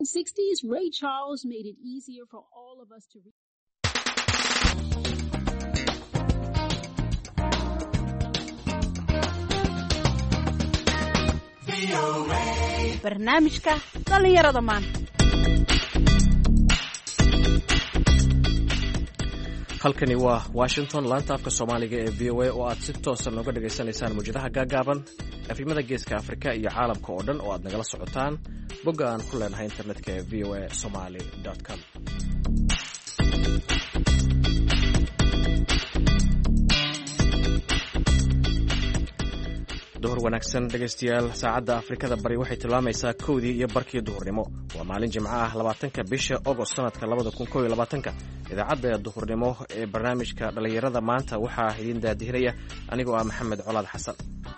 In the 60s, Ray Charles made it easier for all of us to read. barnaamijka dhalinyarada maanta. halkani waa Washington, laanta afka Soomaaliga ee VOA oo aad si toosan uga dhageysanaysaan muujadaha gaagaaban afrimada geeska Afrika iyo caalamka oo dhan oo aad nagala socotaan bogga aan ku leenahay internetka ee voasomali.com. duhur wanaagsan dhegaystayaal, saacadda Afrikada bari waxay tilmaamaysaa 1:00 iyo barkii duhurnimo. Waa maalin Jimco ah 20 bisha August sanadka 2021. idaacadda duhurnimo ee barnaamijka dhalinyarada maanta waxaa idin daadihinaya anigoo ah Maxamed Colaad Xasan.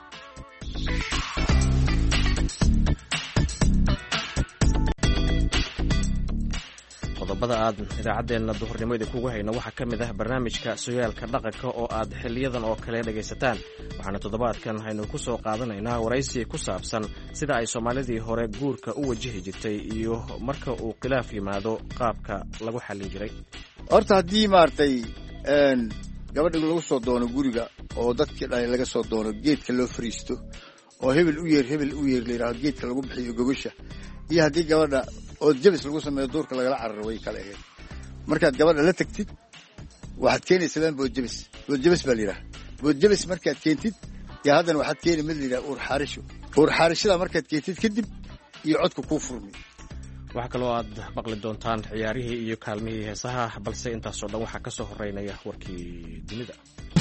qodobada aad idaacadeena duhurnimo idinkugu hayno waxaa ka mid ah barnaamijka sooyaalka dhaqanka oo aad xiliyadan oo kale dhagaysataan. waxaana toddobaadkan haynu ku soo qaadanaynaa waraysi ku saabsan sida ay Soomaalidii hore guurka u wajihi jirtay iyo marka uu khilaaf yimaado qaabka lagu xallin jiray. horta haddii maaragtay gabadha lagu soo doono guriga oo dadkii dhalay laga soo doono geedka loo fariisto oo hebel u yeer la yidhahdo geedka lagu bixiyo gogosha, iyo haddii gabadha oo jabis lagu sameeyo duurka lagala cararo way kala ahayd. markaad gabadha la tagtid waxaad keenaysaa boodjabis baa la yidhaha. boodjabis markaad keentid yaa haddana waxaad keeni mid la yidhaha uur xaarishada markaad keentid kadib iyo codka kuu furmi. waxaa kaloo aad maqli doontaan ciyaarihii iyo kaalmihii heesaha, balse intaasoo dhan waxaa ka soo horeynaya warkii dunida.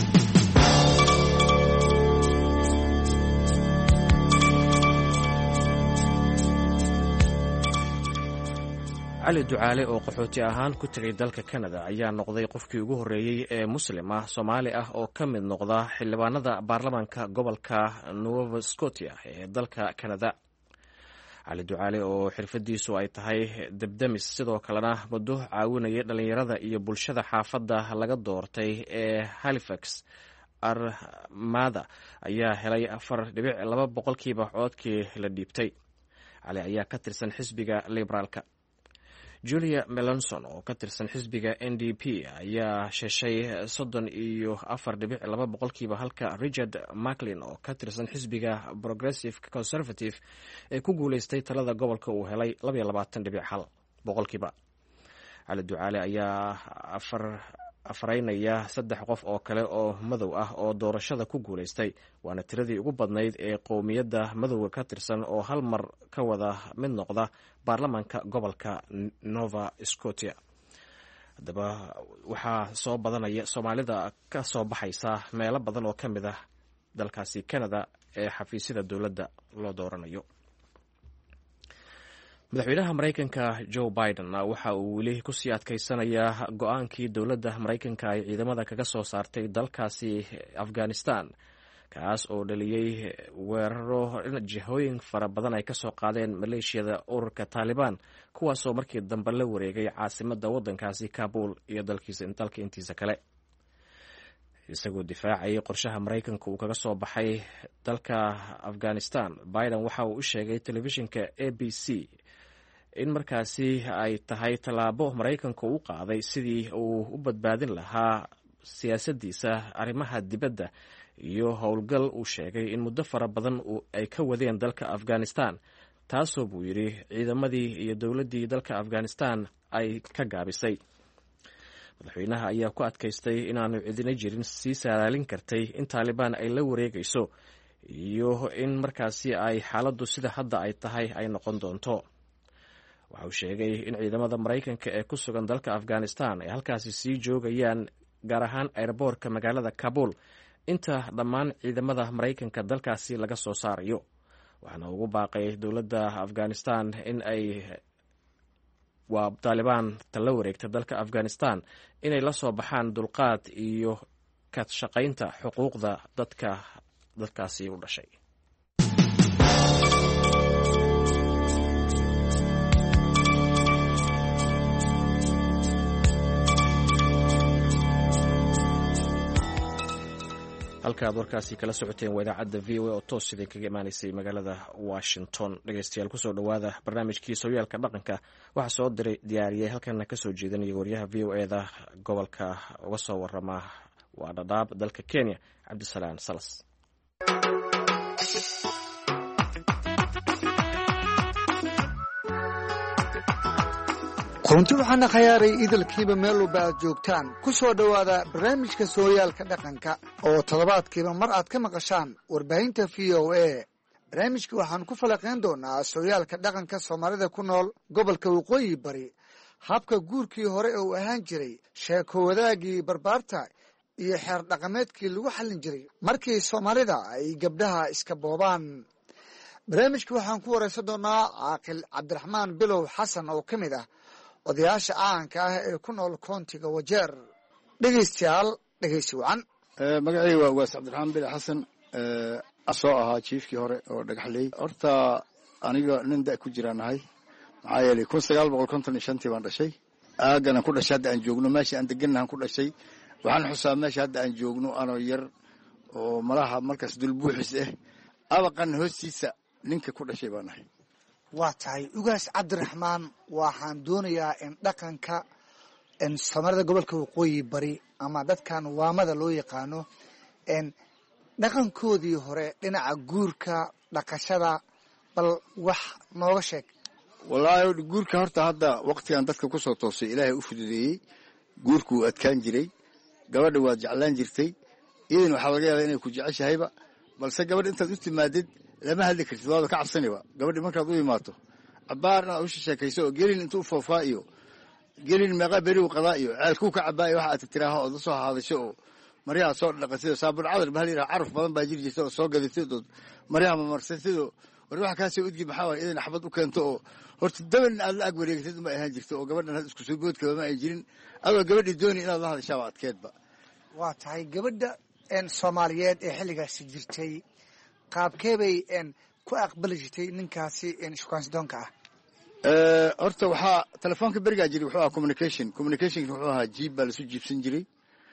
cali ducaale oo qaxooti ahaan ku tegay dalka Canada ayaa noqday qofkii ugu horreeyey ee muslim ah Soomaali ah oo ka mid noqda xildhibaanada baarlamaanka gobolka Nova Scotia ee dalka Canada. cali ducaale oo xirfadiisu ay tahay debdemis sidoo kalena muddo caawinaya dhalinyarada iyo bulshada xaafadda laga doortay ee Halifax Armada ayaa helay 4.2% codkii la dhiibtay. cali ayaa ka tirsan xisbiga liberaalka. Julia Melanson oo ka tirsan xisbiga NDP ayaa heshay 34.2%, halka Richard Macklin oo ka tirsan xisbiga Progressive Conservative ee ku guuleystay talada gobolka uu helay 22.1%. cali ducaale ayaa afaraynaya 3 qof oo kale oo madow ah oo doorashada ku guuleystay, waana tiradii ugu badnayd ee qowmiyadda madowga ka tirsan oo hal mar ka wada mid noqda baarlamaanka gobolka Nova Scotia. haddaba waxaa soo badanaya Soomaalida ka soo baxaysa meelo badan oo ka mid ah dalkaasi Canada ee xafiisyada dowladda loo dooranayo. madaxweynaha Mareykanka Joe Biden waxa uu weli ku sii adkaysanayaa go'aankii dowladda Mareykanka ay ciidamada kaga soo saartay dalkaasi Afghanistan, kaas oo dhaliyay weeraro jihooyin fara badan ay ka soo qaadeen maleeshiyada ururka Taliban, kuwaasoo markii dambe la wareegay caasimadda waddankaasi Kabul iyo dalka intiisa kale. isagoo difaacayay qorshaha Mareykanka uu kaga soo baxay dalka Afghanistan, Biden waxa uu u sheegay telefishinka ABC in markaasi ay tahay tallaabo Mareykanka u qaaday sidii uu u badbaadin lahaa siyaasaddiisa arrimaha dibadda iyo howlgal uu sheegay in muddo fara badan ay ka wadeen dalka Afghanistan, taasoo buu yidhi ciidamadii iyo dowladdii dalka Afghanistan ay ka gaabisay. madaxweynaha ayaa ku adkaystay inaanu cidina jirin sii saadaalin kartay in Taliban ay la wareegayso iyo in markaasi ay xaaladdu sida hadda ay tahay ay noqon doonto. waxa uu sheegay in ciidamada Mareykanka ee ku sugan dalka Afghanistan ay halkaasi sii joogayaan, gaar ahaan airboortka magaalada Kabul, inta dhammaan ciidamada Mareykanka dalkaasi laga soo saarayo. waxaana ugu baaqay dowladda Afghanistan in ay Taliban la wareegta dalka Afghanistan inay la soo baxaan dulqaad iyo ka shaqaynta xuquuqda dadkaasi u dhashay. halkaaad warkaasi kala socoteen waa idaacadda v o a oo toos idin kaga imaanaysay magaalada washington. dhegeystayaal kusoo dhowaada barnaamijkii sooyaalka dhaqanka waxaa soo diyaariyey halkana kasoo jeedanaya waryaha v o eda gobolka uga soo warama waa dhadhaab dalka kenya, cabdisalaan salas. runti waxaana khayaaray idilkiiba meel walba aad joogtaan ku soo dhowaada barnaamijka sooyaalka dhaqanka oo toddobaadkiiba mar aad ka maqashaan warbaahinta v o a. barnaamijka waxaan ku falaqayn doonaa sooyaalka dhaqanka soomaalida ku nool gobolka waqooyi bari, habka guurkii hore uu ahaan jiray, sheeko wadaagii barbaarta iyo xeer dhaqameedkii lagu xallin jiray markii soomaalida ay gabdhaha iska boobaan. barnaamijka waxaan ku waraysan doonaa caaqil cabdiraxmaan bilow xasan oo ka mid ah odayaasha caanka ah ee ku nool koontiga Wajeer. dhegeystayaal dhegeysi wacan. magacayga waa ugaas cabdiraxmaan bilow xasan, soo ahaa jiifkii hore oo dhagaxley. horta aniga nin da ku jiraan nahay, maxaa yeelay 1955 baan dhashay. aagana ku dhashay hadda aan joogno, meesha aan degannahan ku dhashay. waxaan xusaa meesha hadda aan joogno anoo yar oo malaha markaas dulbuuxis abaqan hoostiisa ninka ku dhashay baan nahay. waa tahay ugaas cabdiraxmaan, waxaan doonayaa in dhaqanka soomaalida gobolka waqooyi bari ama dadkan waamada loo yaqaano dhaqankoodii hore dhinaca guurka dhaqashada bal wax nooga sheeg. wallaahi guurka horta hadda waqtigan dadka ku soo toosay ilaahay u fududeeyey. guurku wuu adkaan jiray, gabadha waad jeclaan jirtay, idan waxaa laga yaabaa inay ku jeceshahayba, balse gabadha intaad u timaadid lama hadli kartid, waaba ka cabsaniba. gabadhi markaad u imaato cabaar inaad usha sheekayso oo gelin intuu foofaa iyo gelin meeqa beri u qadaa iyo ceelkuu ka cabaa iyo waxa aad tiraaho ood la soo haadasho oo maryaha soo dhaqatid oo saabun cadar bahal yidhaha caraf badan baa jiri jirta oo soo gadatid oo maryaha mamarsatid oo war waxa kaasoo udgi maxaa waay idan axbad u keento oo horta daban aad la ag wareegatid uma ahaan jirto oo gabadhan had isku soo boodkaba ma ay jirin, adoo gabadhii dooni inaad la hadashaaba adkeedba. waa tahay gabadha soomaaliyeed ee xilligaasi jirtay qaabkee bay ku aqbali jirtay ninkaasi shukaansidoonka ah? horta waxaa telefoonka berigaa jiray wuxuu ahaa communicationka wuxuu ahaa jiib baa lasu jiibsan jiray.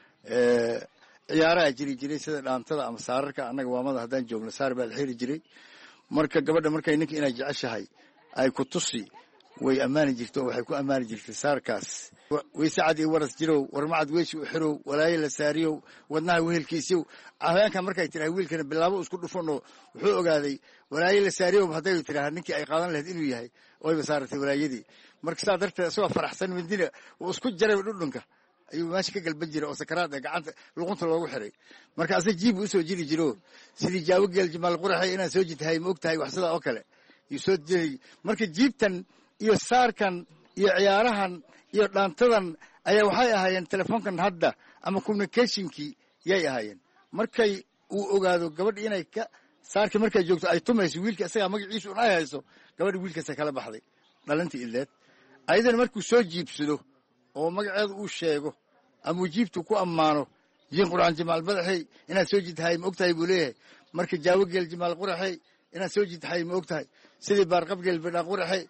ciyaaraha jiri jiray sida dhaantada ama saararka. annaga waamada haddaan joogno saar baa la xiri jiray. marka gabadha markay ninka inaad jeceshahay ay ku tusi way ammaani jirto oo waxay ku ammaani jirtay saarkaas. weysacad iyo waras jirow, warmacad weeshi u xirow, walaaye la saariyow, wadnaha wehelkiisiyow. haweenkan markay tiraha wiilkana bilaabo isku dhufanoo wuxuu ogaaday walaaye la saariyow hadday tiraha ninkii ay qaadan lahayd inuu yahay, oyba saaratay walaayadii. marka saa darteed isagoo faraxsan mindina uu isku jaray dhudhunka ayuu meesha ka galban jiray oo sakaraad ee gacanta luqunta loogu xiray. marka asa jiibu usoo jiri jiro sidii jaawo geel jimaal quraxay inaan soo jidtahay ma og tahay wax sidaa oo kale yuu soo jiray. marka jiibtan iyo saarkan iyo ciyaarahan iyo dhaantadan ayaa waxay ahaayeen telefoonkan hadda ama communicationkii yay ahaayeen. markay uu ogaado gabadha inay ka saarka markay joogto ay tumayso wiilka isagaa magaciisu un ay hayso, gabadha wiilkaasa kala baxday dhalintii ileed. ayadana markuu soo jiibsado oo magaceedu uu sheego ama uu jiibtu ku ammaano, jiin quraan jimaal badaxey inaad soo jidtahay ma og tahay buu leeyahay. marka jaawo geel jimaal quraxey inaad soo jidtahay ma og tahay, sidii baarqab geel bidhaa quraxey.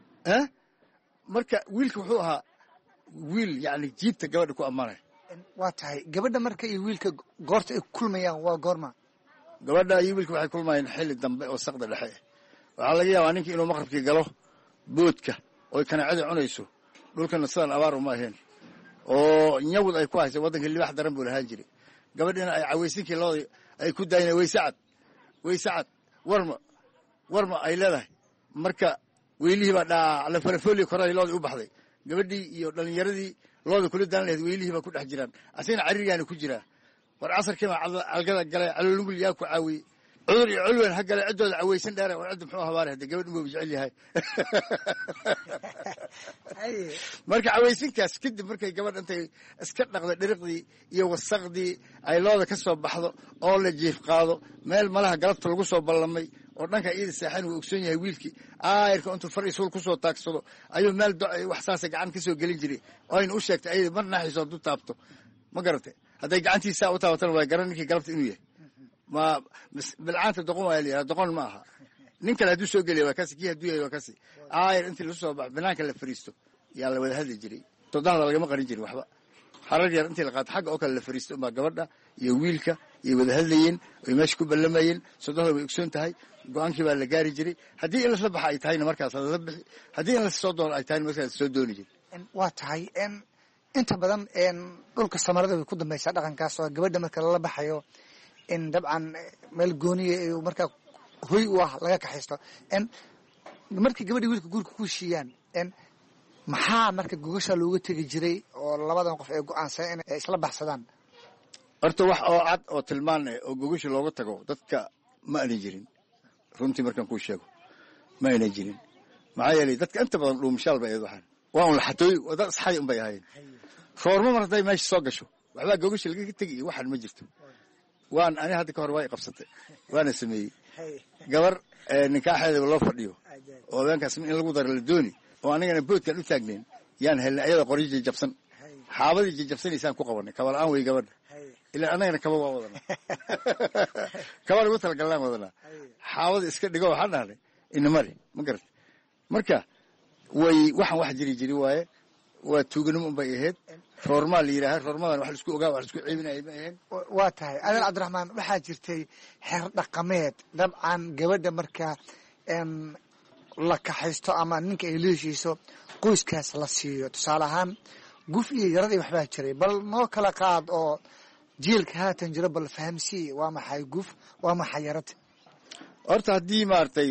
marka wiilka wuxuu ahaa wiil yani jiibta gabadha ku ammaanay. waa tahay gabadha marka iyo wiilka goorta ay kulmayaan waa goorma? gabadha iyo wiilka waxay kulmayeen xilli dambe oo saqda dhexe. waxaa laga yaabaa ninka inuu maqrabkii galo boodka oy kanaacada cunayso. dhulkana sidaan abaar uma ahayn oo nyawd ay ku haysa. waddanka libaax daran buu lahaan jiray. gabadhina ay cawaysinkii loodii ay ku daayeen weysacad warma ay leedahay. marka weylihii baa dhaacla farafooli koray loodii u baxday. gabadhii iyo dhalinyaradii looda kula daan lahayd weylihii baa ku dhex jiraan, asagana caririgaana ku jiraa. war casarkii baa calgada galay calolugul yaa ku caawiyey. cudur iyo culwen ha gale ciddooda cawaysan dheera war cidda muxuu habaare hadde gabadh inbuu jecel yahay. marka cawaysinkaas kadib markay gabadh intay iska dhaqdo dhiriqdii iyo wasaqdii ay looda ka soo baxdo oo la jiif qaado meel malaha galabta lagu soo ballamay oo dhanka iyada saaxan uu ogsoon yahay wiilkii aayarka intuu far isuul ku soo taagsado ayuu meel wax saasa gacan ka soo gelin jiray oo ayna u sheegtay ayada mar naaxiiso hadduu taabto ma garatay. hadday gacantiisaa u taabatana waa garan ninkii galabta inuu yahay. ma bilcaanta doqon waa layidhaha, doqon ma aha. nin kale hadduu soo geliya waa kasi, kii hadduu yahay waa kasi. aayar intii lagu soo baxo banaanka la fariisto yaa la wada hadli jiray. toddoxda lagama qarin jirin waxba. xarar yar intii la qaato xagga oo kale la fariisto umbaa gabadha iyo wiilka iyo wada hadlayeen oy meesha ku ballamayeen sodohda way ogsoon tahay go-aankii baa la gaari jiray haddii in lasla baxa ay tahayna markaas lala bixi haddii in lasoo doono ay tahayna markaas soo dooni jiray. waa tahay inta badan dhulka samarada way ku dambaysaa dhaqankaas oo gabadha marka lala baxayo dabcan meel gooniya markaa hoy u ah laga kaxaysto markii gabadhii wiilka guurka ku heshiiyaan maxaa marka gogasha looga tegi jiray oo labadan qof ay go-aansan inay isla baxsadaan? horta wax oo cad oo tilmaan ah oo gogasha looga tago dadka ma aanay jirin runtii markaan kuu sheego ma aanay jirin maxaa yeelay dadka inta badan dhuumashaal bay ahayd waxaan waa un laxatooy dad isxay un bay ahaayeen roorma mar hadday meesha soo gasho waxbaa gogasha lagaga tegi iyo waxaan ma jirto. waan ani hadda ka hor waa i qabsatay waana sameeyey gabar nikaaxeedaba loo fadhiyo oo habeenkaas in lagu daro la dooni oo anigana boodkaan u taagnayn yaan helnay ayada qoryo jajabsan xaabadii jajabsanaysaan ku qabanay kaba la-aan wey gabadha ilaa annagana kaba waa wadanaa kaba lagu talagallaan wadanaa xaabada iska dhigo waxaan dhahnay inamari ma garata marka way waxaan wax jiri waaye waa tuuganimo un bay ahayd roormaa la yidhaaha roormadan wax laisku ogaa wax laisku ceebinaya ma ahayn. waa tahay adeer cabdiraxmaan waxaa jirtay xeer dhaqameed dabcan gabadha marka la kaxaysto ama ninka ay leeshiiso qoyskaas la siiyo tusaale ahaan guf iyo yarad iyo waxbaa jiray bal noo kala qaad oo jiilka haatan jiro bal fahamsii waa maxay guf waa maxay yarad? horta haddii maaragtay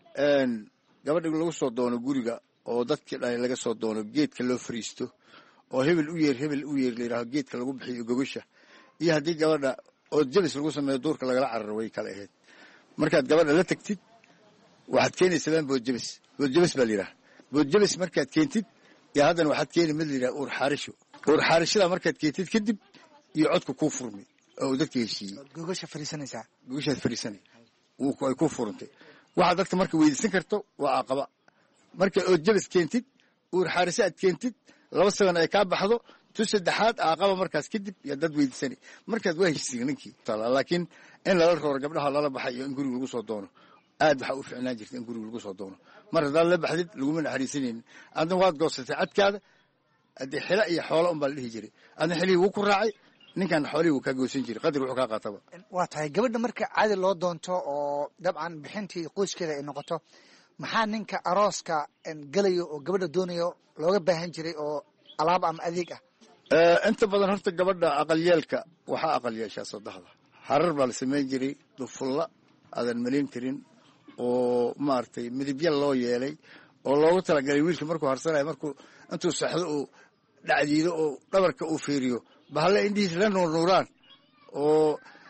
gabadha lagu soo doono guriga oo dadkii dhalay laga soo doono geedka loo fariisto oo hebel u yeer la yidhaaho geedka lagu bixiyo gogasha iyo haddii gabadha oo jabis lagu sameeyo duurka lagala cararo way kala ahayd. markaad gabadha la tagtid waxaad keenaysaa boodjabis baa la yidhaha boodjabis markaad keentid iyo haddana waxaad keeni mid la yidhaha uur xaarishada markaad keentid kadib iyo codka kuu furmi oo dadka heshiiyey gogashaad fariisanay ay kuu furantay waxaad dadka marka weydiisan karto waa aqaba marka ood jabis keentid uur xaarisho aad keentid 2 sagan ay kaa baxdo tu saddexaad aqaba markaas kadib yaa dad weydiisanay markaad waa heshiisiin ninkii laakiin in lala rooro gabdhaha lala baxay iyo in guriga lagu soo doono aad waxaa u ficnaan jirta in guriga lagu soo doono mar haddaad la baxdid laguma naxariisanaynin adna waad goosatay cadkaada haddii xilo iyo xoolo un baa la dhihi jiray adna xilihii wuu ku raacay ninkan xoolihii wuu kaa goosan jiray qadar wuxuu kaa qaataba. waa tahay gabadha marka caadi loo doonto oo dabcan bixintii qoyskeeda ay noqoto maxaa ninka arooska gelayo oo gabadha doonayo looga baahan jiray oo alaab ama adeeg ah? inta badan horta gabadha aqalyeelka waxaa aqal yeeshaa sodohda xarar baa la samayn jiray dufulla aadan malayn karin oo maaragtay midibya loo yeelay oo loogu talagalay wiilka markuu harsanayo markuu intuu saxdo uu dhacdiido oo dhabarka uu fiiriyo bahalle indhihiisa la nuurnuuraan oo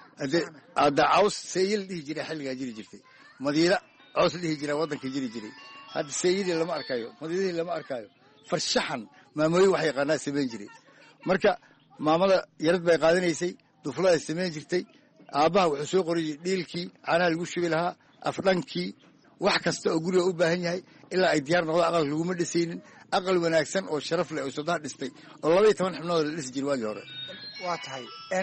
ada caws seeyil dhihi jiray xilligaa jiri jirtay madiina caws dhihi jiraa waddanka jiri jiray hadda seeyidii lama arkayo madiinadii lama arkayo farshaxan maamooyin wax yaqaanaa samayn jiray marka maamada yarad bay qaadanaysay dufladay samayn jirtay aabbaha wuxuu soo qoriyey dhiilkii caanaha lagu shubi lahaa afdhankii wax kasta oo guriga u baahan yahay ilaa ay diyaar noqdo aqal laguma dhisaynin aqal wanaagsan oo sharaf leh oo sodaha dhistay oo 12 xubnood la dhisi jiray waagii hore. waa tahay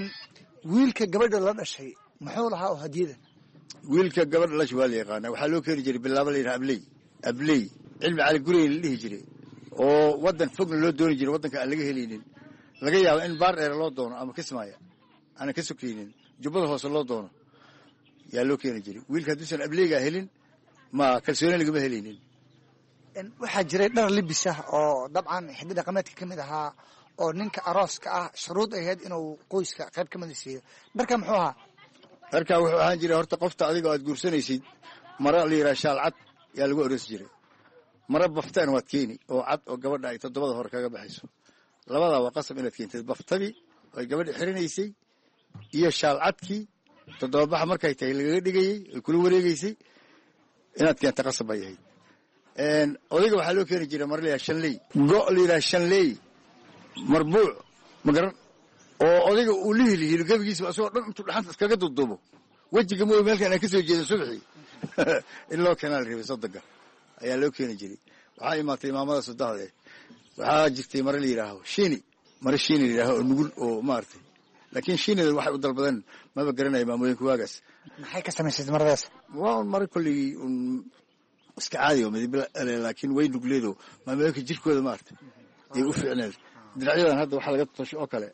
wiilka gabadha la dhashay muxuu lahaa oo hadiyada? wiilka gabadha la dhashay waa la yaqaanaa waxaa loo keeni jiray bilaabo la yidhaha abley cilmi cali gurey la dhihi jiray oo waddan fogna loo dooni jiray waddanka aan laga helaynin laga yaabo in baar dheere loo doono ama kismaayo aanan ka sokaynin jubbada hoose loo doono yaa loo keeni jiray wiilka hadduusan ableygaa helin ma kalsooni lagama helaynin. waxaa jiray dhar libis ah oo dabcan xiddi dhaqameedka ka mid ahaa oo ninka arooska ah shuruud ahayd inuu qoyska qayb ka mida siiyo dharka muxuu ahaa? dharkaa wuxuu ahaan jiray horta qofta adiga aad guursanaysid mara la yidhaha shaal cad yaa lagu oroosi jiray mara baftaan waad keeni oo cad oo gabadha ay 7 hore kaga baxayso labadaa waa qasab inaad keentid baftadii ay gabadha xirinaysay iyo shaal cadkii 7 baxa markay tahay lagaga dhigayey ay kula wareegaysay inaad keenta qasab bay ahayd. odayga waxaa loo keeni jiray mar la yidhaha shanley go' la yidhaha shanley marbuuc magaran oo odayga uu la helihiilo gebigiisa asagoo dhan intuu dhaxanta iskaga duuduubo wejiga mooy meelkan aan ka soo jeedo subaxii in loo keenaa la rabay soddonka ayaa loo keeni jiray. waxaa imaatay imaamada soddahda waxaa jirtay mare la yidhaaho mare shiini la yidhaaho oo nugul oo maaragtay laakiin shiinida waxay u dalbadeen maba garanaya maamooyinka waagaas. maxay ka samaysay maradaas? waa un mare kolligii un iska caadi oo midib laakiin way nugleedo maamooyinka jirkooda maaragtay ay u fiicneed. diracyadan hadda waxaa laga tosho oo kale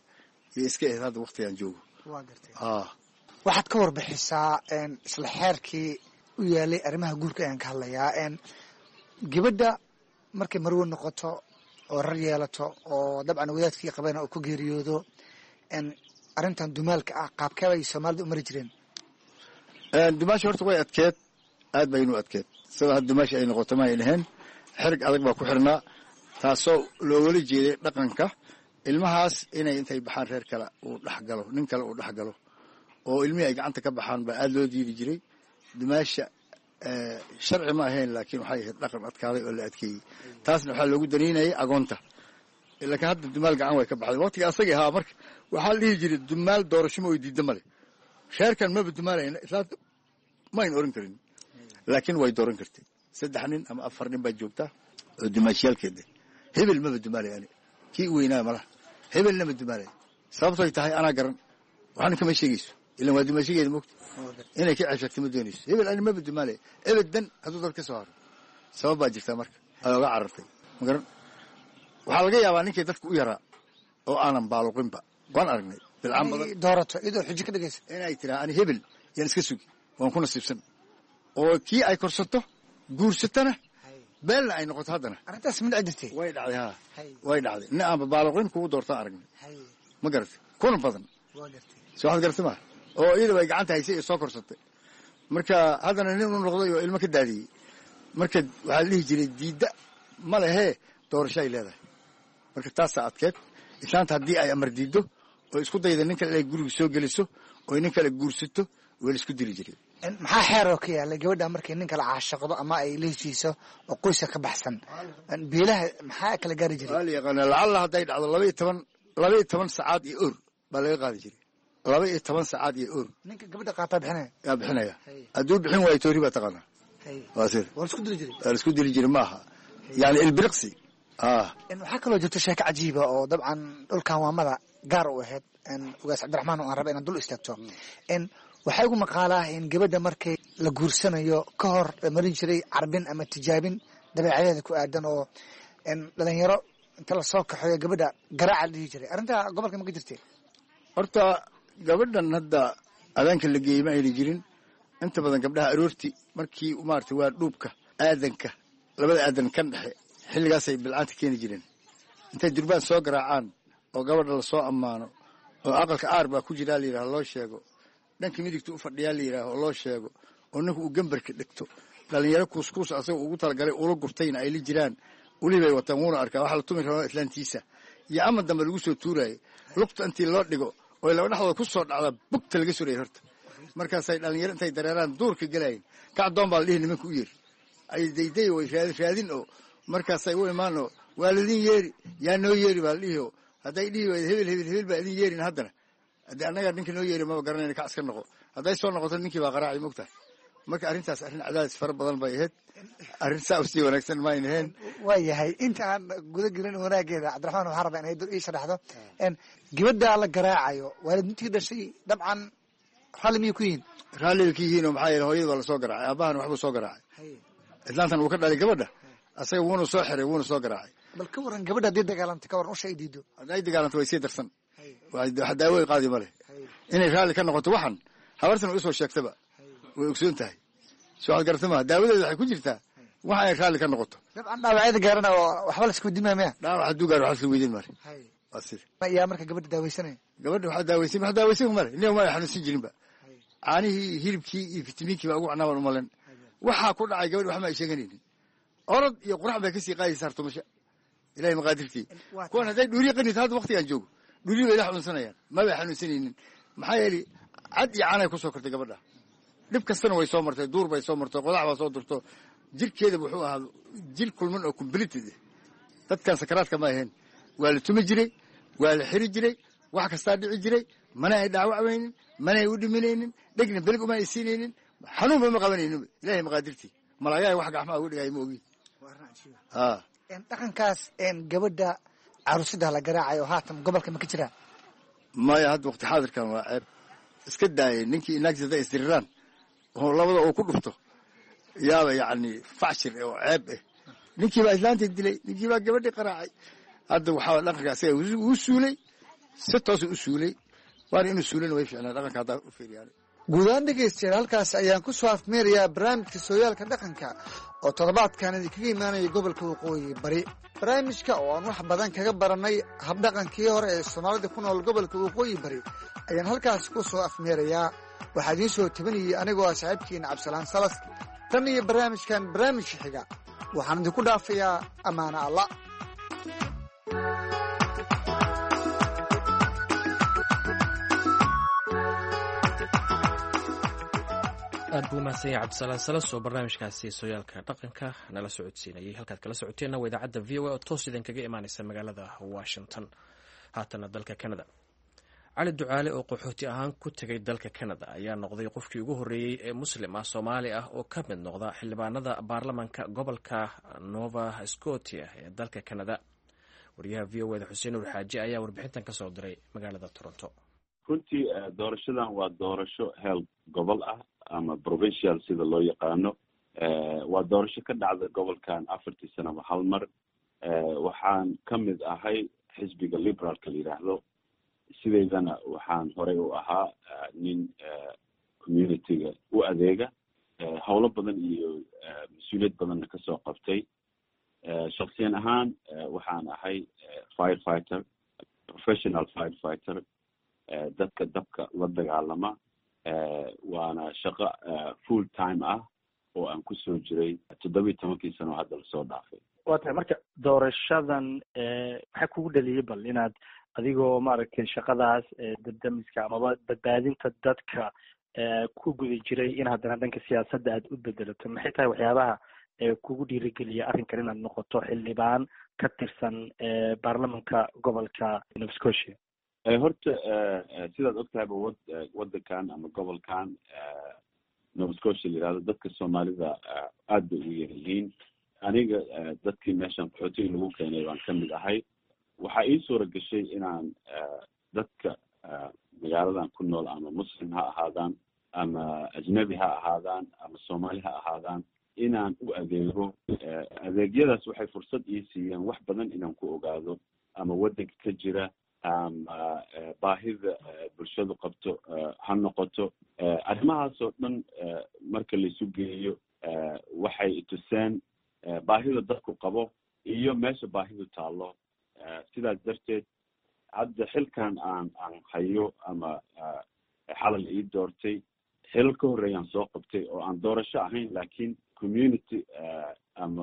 iyo iska ahayd hadda waktigaan joogo. waa gartay waxaad ka warbixisaa isla xeerkii u yaalay arrimaha guurka ayaan ka hadlayaa gabadha markay marwo noqoto oo rar yeelato oo dabcan wadaadkii qabana uu ku geeriyoodo arrintan dumaalka ah qaabkee bay soomaalida u mari jireen? dumaasha horta way adkeed, aad baynu adkeed. sida hadda dumaasha ay noqoto ma ay dhaheen xerig adag baa ku xirnaa, taasoo loogala jeeday dhaqanka ilmahaas inay intay baxaan reer kale uu dhexgalo, nin kale uu dhexgalo oo ilmihii ay gacanta ka baxaan baa aad loo diidi jiray. dumaasha sharci ma ahayn, laakiin waxay ahayd dhaqan adkaaday oo la adkeeyey. taasna waxaa loogu danaynayay agoonta. laakiin hadda dumaal gacan way ka baxday. waqtiga asagii ahaa marka waxaa la dhihi jiray dumaal doorasho ma way diidda male, reerkan maba dumaalayna islaamta mayn oran karin, laakiin way dooran kartay. 3 nin ama 4 nin baa joogtaa oo dumaashiyaalkeeda. hebel maba dumaalay ani kii weynaa malaha, hebelna ma dumaalay. sababtooy tahay anaa garan, waxaana kama sheegayso ilan waa dumaashigeeda moogta inay ka ceshagtay ma doonayso. hebel ani maba dumaalay ebedan hadduu dad ka soo haro sabab baa jirtaa marka ay oga carartay ma garan. waxaa laga yaabaa ninkii dadka u yaraa oo aanan baaluqinba, waan aragnay bilcaan badan doorato iyadoo xujo ka dhigaysa inay tiraa ani hebel yaan iska sugi waan ku nasiibsan, oo kii ay korsato guursatana beelna ay noqoto. haddana arrintaas mid cidirtay way dhacday way dhacday. nin aanba baaluqin kugu doortaan aragnay ma garatay, kuna badan soo waxaad garatay maa, oo iyadaba ay gacanta haysay ee soo korsatay. marka haddana nin u noqday oo ilmo ka daadiyey. marka waxaa la dhihi jiray diidda ma lehee doorasho ay leedahay. marka taasaa adkeed. islaanta haddii ay amar diiddo oo isku dayda nin kale inay guriga soo geliso oo nin kale guursato waa la isku dili jiray. maxaa xeer oo ka yaalay gabadha markay nin kale caashaqdo ama ay la heshiiso oo qoyska ka baxsan beelaha maxaa kala gaari jiray? waa la yaqaana lacalla hadday dhacdo 12 saacaad iyo or baa laga qaadi jiray. 12 saacaad iyo or ninka gabadha qaataa bixinaya yaa bixinaya. hadduu bixin waayo toori baa taqaanaa. waa sir waa isku dili jiray. waa isku dili jiray maaha yani ilbiriqsi. waxaa kaloo jirto sheeko cajiiba oo dabcan dhulkan waamada gaar u ahayd ugaas cabdiraxmaan oo aan raba inaan dul istaagto. waxaa igu maqaalaa in gabadha markay la guursanayo ka hor marin jiray carbin ama tijaabin dabeecadeeda ku aadan oo dhalinyaro inta lasoo kaxeeyo gabadha garaaca la dhihi jiray. arrintaa gobolka ma ka jirtay? horta gabadhan hadda adaanka la geeyey ma ayna jirin. inta badan gabdhaha aroortii markii maarata waa dhuubka aadanka labada aadan kan dhexe xilligaasay bilcaanta keeni jireen. intay durbaan soo garaacaan oo gabadha lasoo ammaano oo aqalka aar baa ku jiraa la yidhaha loo sheego, dhanka midigta u fadhiyaa la yidhaaho oo loo sheego, oo ninku uu gambarka dhigto, dhalinyaro kuuskuus asagao ugu talagalay ula gurtayna ay la jiraan. weli bay wataan wuuna arkaa waxaa la tumi rabaa islaantiisa iyo ama dambe lagu soo tuuraayo lugta intii loo dhigo oo laba dhexdooda ku soo dhacda bugta laga surayay horta. markaasay dhalinyaro intay dareeraan duurka gelaayeen kacdoon baa la dhihi nimanka u yeeri ay dayday way raadin oo markaasay u imaan oo waa ladin yeeri yaa noo yeeri baa la dhihi oo hadday dhihi wayda hebel baa idin yeerin haddana haddii annaga ninka noo yeeri maba garanayna kac iska noqo. hadday soo noqoto ninkii baa qaraaci mogtahay. marka arrintaas arrin cadaadis fara badan bay ahayd. arrin saa usii wanaagsan ma aynaheen. waa yahay inta aan guda gelin wanaageeda cabdiraxmaan waxaa rabaa inay ii sharaxdo gabadha la garaacayo waalidintii dhashay dabcan raalli miyay ku yihiin? raalli bay ka yihiin oo maxaa yeele hooyada waa lasoo garaacay, aabahana waxbuu soo garaacay. islaantan uu ka dhalay gabadha asaga wuuna soo xiray wuuna soo garaacay. bal ka waran gabadha haddii dagaalantay ka waran usha ay diido? hadday dagaalanto way sii darsan, wax daawo qaadi ma leh. inay raalli ka noqoto waxan habartan way usoo sheegtaba way ogsoon tahay. soo ad garata maa daawadeeda waxay ku jirtaa waxa ay raalli ka noqoto. dabcan dhaawacyada gaarana oo waxba la isku weydiin maya dhaawac hadduu gaaro wax la weydiin male. waa sida yaa marka gabadha daaweysanaya gabadha waxaa daaweysan male nin ma xanuunsan jirinba. caanihii hilibkii iyo fitamiinkii baa ugu canaabaan umalen. waxaa ku dhacay gabadha waxma ay sheeganaynin. orod iyo qurax bay kasii qaadaysa hartumasho ilahay maqaadirtii. kuwan hadday dhuuriya qanita hadda waktigaan joogo dhuuriya bay la xanuunsanayaan mabay xanuunsanaynin. maxaa yeelay cad iyo caanay kusoo kortay gabadha. dhib kastana way soo martay, duur bay soo martay, qodax baa soo durto. jirkeeda wuxuu ahaa jir kulman oo completed dadkan sakaraadka ma ahayn. waa la tumi jiray, waa la xiri jiray, wax kastaa dhici jiray, mana ay dhaawacmaynin, mana ay u dhiminaynin, dhegna belig uma ay siinaynin, xanuunba ma qabanaynin. ilahay maqaadirtii malaayaa wax gacmaha ugu dhigay ma ogi. dhaqankaas gabadha caruusida la garaacayo haatan gobolka ma ka jiraan? maya hadda waqti xaadirkan waa ceeb. iska daayay ninkii inaagtiis hadday isdiriraan oo labada uu ku dhufto yaaba yacni facshir oo ceeb ah. ninkii baa islaanta dilay, ninkii baa gabadhii qaraacay. hadda waxaa dhaqanka asaga wuu suulay si toosa u suulay waana inuu suulana way fiicnaa dhaqanka haddaa u fiiriyaan. guud ahaan dhegaystayaal halkaas ayaan ku soo afmeerayaa barnaamijka sooyaalka dhaqanka oo toddobaadkan idinkaga imaanaya gobolka waqooyi bari. barnaamijka oo aan wax badan kaga baranay habdhaqankii hore ee soomaalida ku nool gobolka waqooyi bari ayaan halkaas ku soo afmeerayaa. waxaa idiin soo tabanayay anigoo ah saaxiibkiina cabdisalaan salas. tan iyo barnaamijkan barnaamijka xiga waxaan idinku dhaafayaa ammaano alla. aad buu mahadsan yahay cabdisalaan salas oo barnaamijkaasi sooyaalka dhaqanka nala socodsiinayay. halkaad kala socoteenna waa idaacadda v o a oo toos idinkaga imaanaysa magaalada washington. haatana dalka canada, cali ducaale oo qaxooti ahaan ku tegay dalka canada ayaa noqday qofkii ugu horreeyey ee muslim ah soomaali ah oo ka mid noqda xildhibaanada baarlamanka gobolka nova scotia ee dalka canada. wariyaha v o eda xuseen nuur xaaji ayaa warbixintan ka soo diray magaalada toronto. runtii doorashadan waa doorasho heel gobol ah ama provincial sida loo yaqaano. waa doorasho ka dhacda gobolkan 4 sanaba hal mar. waxaan ka mid ahay xisbiga liberaalka la yidhaahdo. sideedana waxaan horey u ahaa nin communityga u adeega, howlo badan iyo mas-uuliyad badanna kasoo qabtay. shaksiyan ahaan waxaan ahay firefighter, professional firefighter, dadka dabka la dagaalama. waana shaqo full time ah oo aan kusoo jiray 17 sano hadda lasoo dhaafay. waa tahay marka doorashadan maxaa kugu dhaliyay bal inaad adigoo maaragtay shaqadaas dadamiska amaba badbaadinta dadka ku guda jiray in haddana dhanka siyaasadda aad u bedelato? maxay tahay waxyaabaha kugu dhiirigeliya arrinkan inaad noqoto xildhibaan ka tirsan baarlamanka gobolka Nova Scotia? horta sidaad ogtahayba wadankan ama gobolkan Nova Scotia la yidhahdo dadka soomaalida aad bay ugu yar yihiin. aniga dadkii meeshan qaxootiga lagu keenay baan ka mid ahay. waxaa ii suura gashay inaan dadka magaaladan ku nool ama muslim ha ahaadaan ama ajnabi ha ahaadaan ama soomaali ha ahaadaan inaan u adeego. adeegyadaas waxay fursad ii siiyeen wax badan inaan ku ogaado ama wadanka ka jira ama baahida bulshadu qabto ha noqoto. arrimahaasoo dhan marka laisu geeyo waxay tuseen baahida dadku qabo iyo meesha baahidu taallo. sidaas darteed hadda xilkan aan hayo ama xalal ii doortay, xilal ka horreeyaan soo qabtay oo aan doorasho ahayn laakiin community ama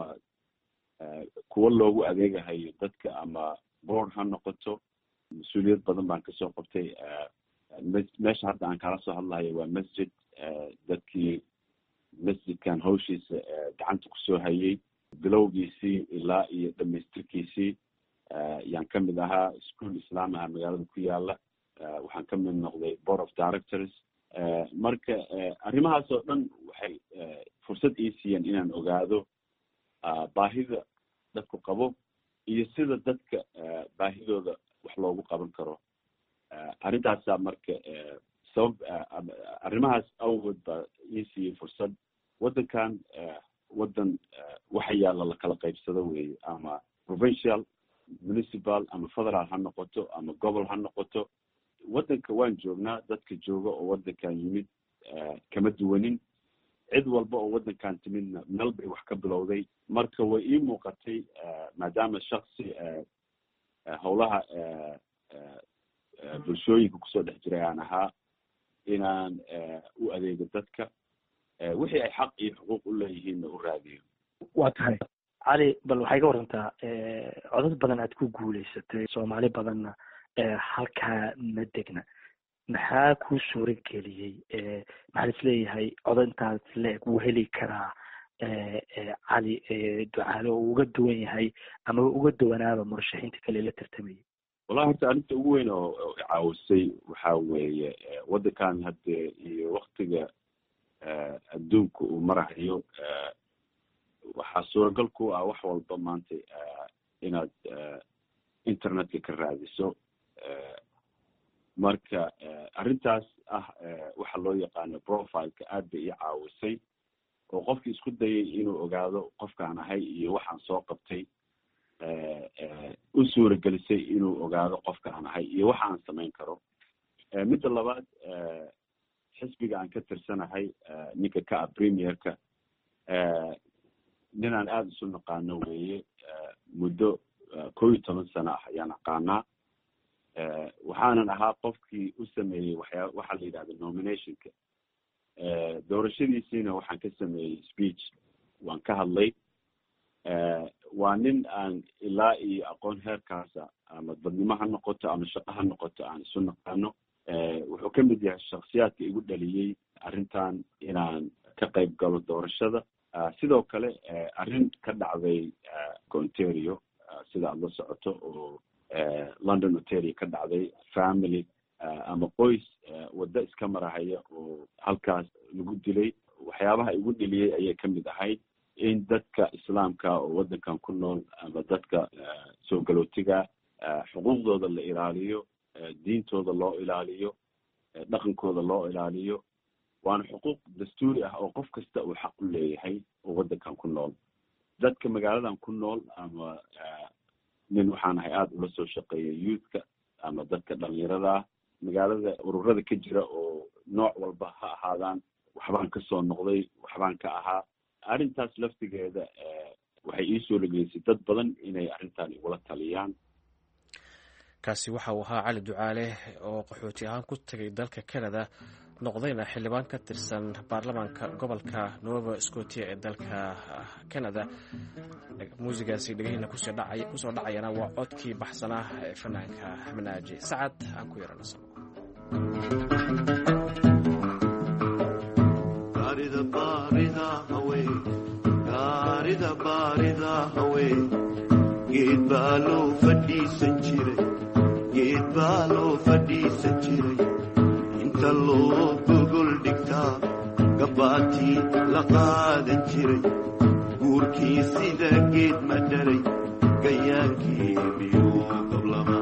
kuwa loogu adeegahayo dadka ama board ha noqoto. mas-uuliyad badan baan kasoo qabtay. meesha hadda aan kala soo hadlahayo waa masjid. dadkii masjidkan hawshiisa gacanta kusoo hayay bilowgiisii ilaa iyo dhamaystirkiisii yaan ka mid ahaa. school islaamaha magaalada ku yaala. waxaan ka mid noqday board of directors. marka arrimahaas oo dhan waxay fursad ii siiyeen inaan ogaado baahida dadku qabo iyo sida dadka baahidooda wax loogu qaban karo. arrintaasaa marka sabab arrimahaas awgood baa ii siiyey fursad. wadankan wadan waxa yaalla la kala qaybsado weeye, ama provincial, municipal ama federal ha noqoto ama gobol ha noqoto. wadanka waan joognaa, dadka jooga oo wadankan yimid kama duwanin. cid walba oo wadankan timidna meel bay wax ka bilowday. marka way ii muuqatay maadaama shaksi howlaha bulshooyinka kusoo dhex jiray aan ahaa inaan u adeego dadka wixii ay xaq iyo xuquuq u leeyihiinna u raadiyo. waa tahay cali, bal waxay ka warantaa codad badan aad ku guulaysatay, soomaali badanna halkaa ma degna. maxaa kuu suura geliyey? maxaa isleeyahay codad intaas leeg wuu heli karaa cali ducaale oo uga duwan yahay ama uga duwanaaba murashaxiinta kale la tartamayay? wallahi horta arrinta ugu weyn oo caawisay waxaa weeye wadankan hadde iyo waktiga adduunka uu marahayo waxaa suuragal ku ah wax walba maanta inaad internetka ka raadiso. marka arrintaas ah waxa loo yaqaano profileka aad bay ii caawisay oo qofkii isku dayay inuu ogaado qofkaan ahay iyo waxaan soo qabtay u suuragelisay inuu ogaado qofka aan ahay iyo waxa aan samayn karo. midda labaad, xisbiga aan ka tirsanahay ninka ka ah premierka ninaan aada isu naqaano weeye. muddo 11 sano ah ayaan aqaanaa. waxaanan ahaa qofkii u sameeyey waxa la yidhahda nominationka. doorashadiisiina waxaan ka sameeyey speech, waan ka hadlay. waa nin aan ilaa iyo aqoon heerkaasa ama dadnimo ha noqoto ama shaqo ha noqoto aan isu naqaano. wuxuu ka mid yahay shaksiyaadka igu dhaliyey arrintan inaan ka qayb galo doorashada. sidoo kale arrin ka dhacday Ontario sida aad la socoto oo London Ontario ka dhacday, family ama qoys waddo iska marahaya oo halkaas lagu dilay. waxyaabaha igu dhaliyey ayay ka mid ahayd in dadka islaamka oo waddankan ku nool ama dadka soo galootiga xuquuqdooda la ilaaliyo, diintooda loo ilaaliyo, dhaqankooda loo ilaaliyo. waana xuquuq dastuuri ah oo qof kasta uu xaq u leeyahay oo waddankan ku nool. dadka magaaladan ku nool ama nin waxaan ahay aada ula soo shaqeeya youthka ama dadka dhalinyarada ah magaalada ururada ka jira oo nooc walba ha ahaadaan. waxbaan ka soo noqday, waxbaan ka ahaa. arrintaas laftigeeda waxay ii soo lageysay dad badan inay arrintan igula taliyaan. kaasi waxa uu ahaa Cali Ducaale oo qaxooti ahaan ku tagay dalka Canada, noqdayna xildhibaan ka tirsan baarlamaanka gobolka Nova Scotia ee dalka Canada. muusigaasi dhageyna kusoo dhacayana waa codkii baxsanaa ee fanaanka Xamnaaji Sacad. aan ku yaranaso geed baa loo fadhiisan jiray inta loo gogol dhigtaa gabbaatii la qaadan jiray guurkii sida geed ma dhalay gayaankii miyuu qablamaa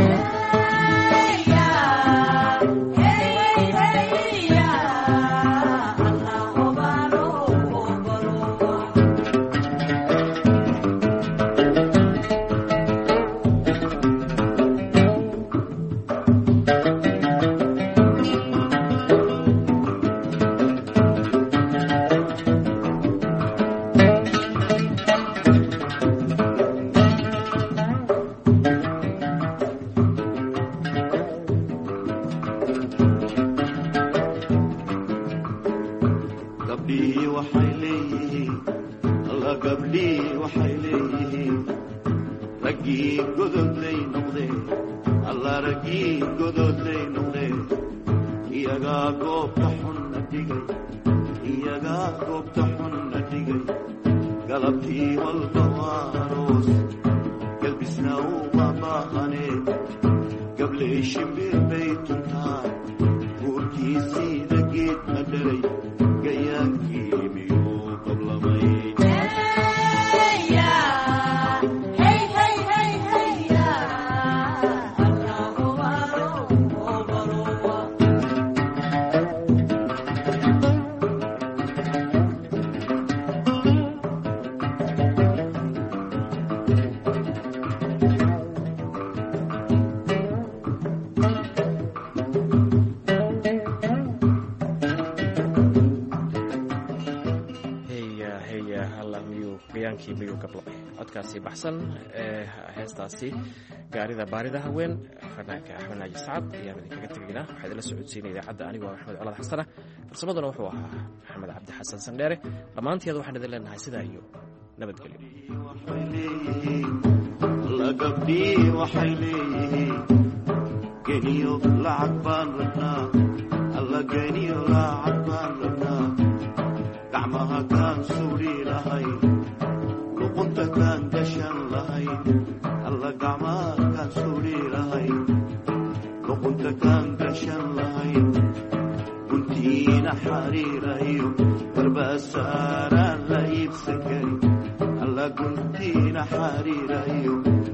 codkaasi baxsan ee heestaasi gaarida baarida haween fanaanka Xamnaaji Sacad ayaan idinkaga tegaynaa. waxaa idinla socodsiinaya idaacadda anigoo Maxamed Colaad Xasana, farsamaduna wuxuu ahaa Maxamed Cabdi Xasan Sandheere. dhammaanteed waxaan idin leenahay sidaa iyo nabadgelyo. waxay leeyihiin geniyo lacag baan rabnaa, alla geniyo lacag baan rabnaa, gacmaha kaan suuri lahayn, luqunta kaan gashan lahayn, alla gacmaha kaan suuri lahayn, luqunta kaan gashan lahayn, guntiina xariirayo garbasaaraan la iibsan karin, alla guntiina xariirayo